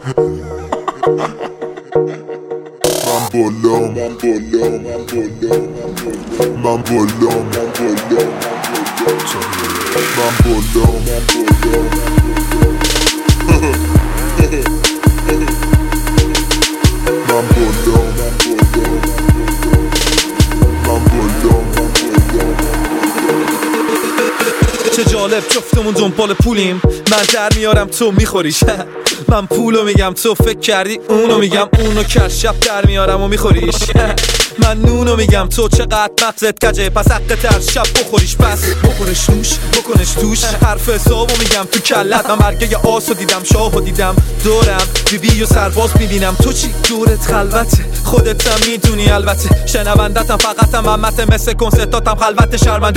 چه جالب جفتمون دنبال پولیم، من در میارم تو میخوریش. من پولو میگم تو فکر کردی اونو میگم، اونو که شب در میارم و میخوریش. من نونو میگم تو چقدر مغزت کجه، پس حق تر شب بخوریش. پس بخورش نوش بکنش توش، حرف حسابو میگم تو کلت. من برگه آسو دیدم شاهو دیدم دورم، بیبی و سرباز میبینم. تو چی دورت خلوته، خودت هم میدونی البته. شنوندتم فقطم همته، مثل کنسرتاتم خلوت شرمنده.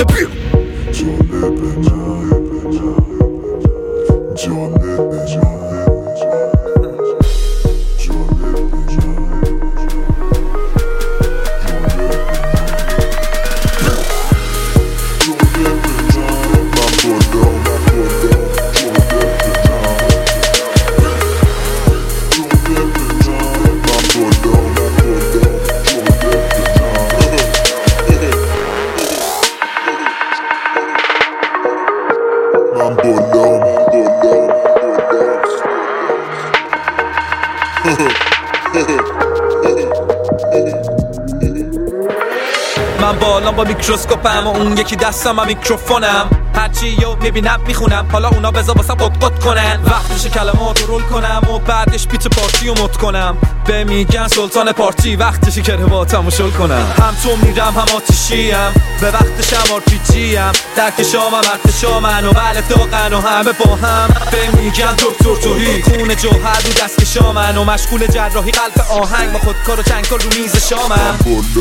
من بالام با میکروسکوپم و اون یکی دستم هم میکروفونم. هرچی یو میبینم میخونم، حالا اونا بذار واسم قط کنن. وقتش کلمات رو رول کنم و بعدش بیت پارتی رو مد کنم. به میگن سلطان پارتی، وقتشی که رواتمو شل کنم. هم تو میرم هم آتیشیم، به وقتشم آرپیجیم. درک شامم وقت شامن و بله داغن و همه با هم. به میگن دکتر توهی، خون جوهر رو دست شامن و مشغول جراحی قلب آهنگ. با خودکار و چنگکار رو میز شامم.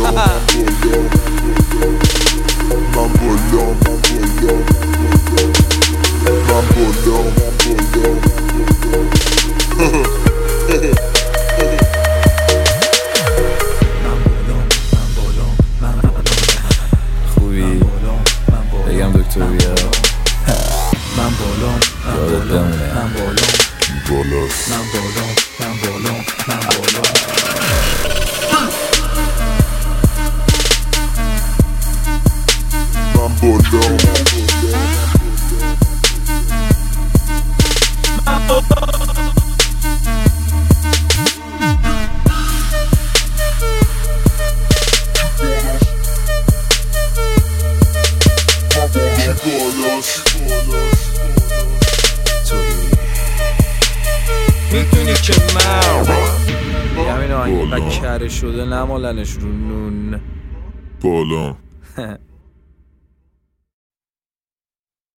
خوبی؟ بگم دکتر بیا. من بالام، یادت بمونه. من بالام، بالاست. من بالام، من بالام، من بالام. میدونی که من همین آهنگی کره شده نمالنش رو نون بالا